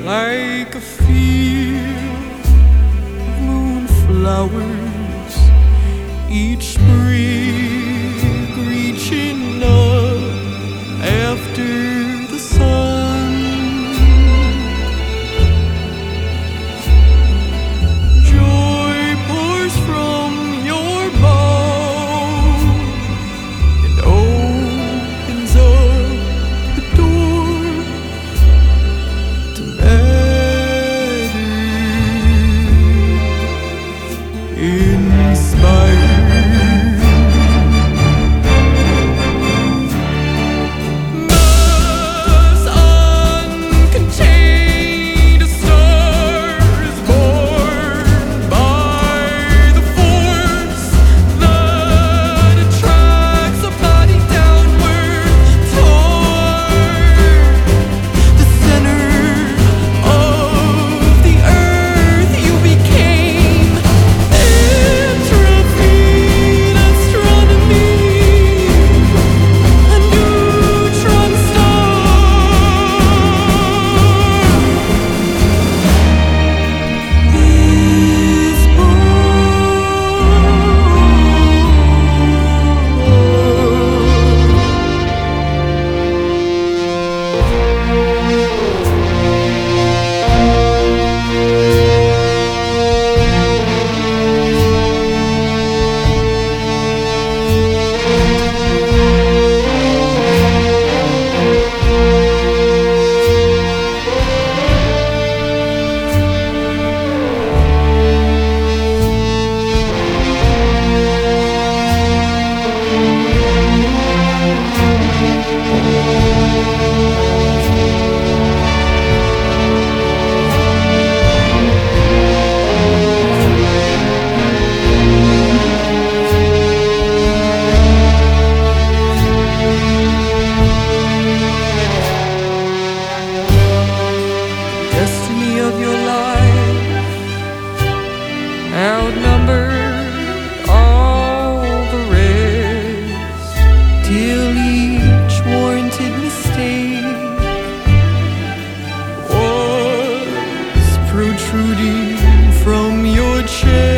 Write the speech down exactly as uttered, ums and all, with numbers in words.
like a field of moonflowers, each sprig reaching up after the sun. Joy pours from your bow and opens up the door to matter inspired. Must uncontained a star is born by the force that attracts a body downward toward the center of the earth. You became entropy, astronomy, a neutron star is destiny of your life outnumbered all the rest, till each warranted mistake was protruding from your chest.